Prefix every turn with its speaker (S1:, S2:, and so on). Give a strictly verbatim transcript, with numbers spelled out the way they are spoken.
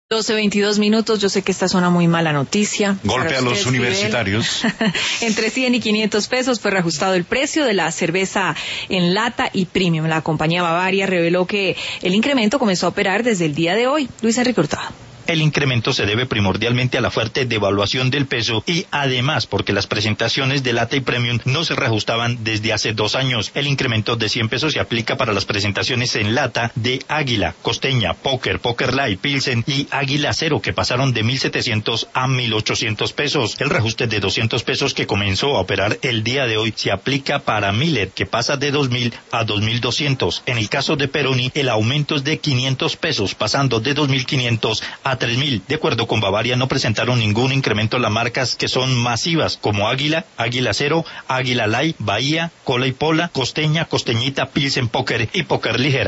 S1: doce veintidós minutos, yo sé que esta es una muy mala noticia.
S2: Golpe a los universitarios.
S1: Entre cien y quinientos pesos fue reajustado el precio de la cerveza en lata y premium. La compañía Bavaria reveló que el incremento comenzó a operar desde el día de hoy. Luis Enrique Hurtado.
S3: El incremento se debe primordialmente a la fuerte devaluación del peso y además porque las presentaciones de lata y premium no se reajustaban desde hace dos años. El incremento de cien pesos se aplica para las presentaciones en lata de Águila, Costeña, Póker, Póker Light, Pilsen y Águila Cero, que pasaron de mil setecientos a mil ochocientos pesos. El reajuste de doscientos pesos que comenzó a operar el día de hoy se aplica para Miller, que pasa de dos mil a dos mil doscientos. En el caso de Peroni, el aumento es de quinientos pesos, pasando de dos mil quinientos a tres mil. De acuerdo con Bavaria, no presentaron ningún incremento las marcas que son masivas, como Águila, Águila Cero, Águila Light, Bahía, Cola y Pola, Costeña, Costeñita, Pilsen, Póker y Póker Ligera.